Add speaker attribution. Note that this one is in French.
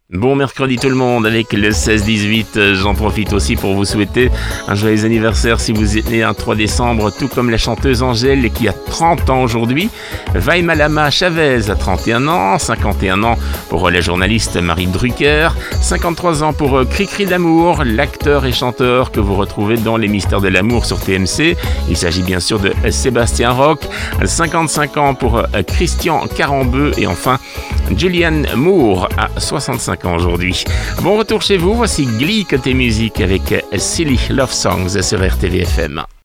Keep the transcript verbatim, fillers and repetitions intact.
Speaker 1: Bon mercredi tout le monde avec le seize dix-huit, j'en profite aussi pour vous souhaiter un joyeux anniversaire si vous êtes né un trois décembre, tout comme la chanteuse Angèle qui a trente ans aujourd'hui, Vaimalama Chavez a trente et un ans, cinquante et un ans pour la journaliste Marie Drucker, cinquante-trois ans pour Cricri d'amour, l'acteur et chanteur que vous retrouvez dans Les Mystères de l'amour sur T M C, il s'agit bien sûr de Sébastien Roch, cinquante-cinq ans pour Christian Carambeu et enfin Julianne Moore à soixante-cinq ans aujourd'hui. Bon retour chez vous, voici Glee côté musique avec Silly Love Songs sur R T V F M.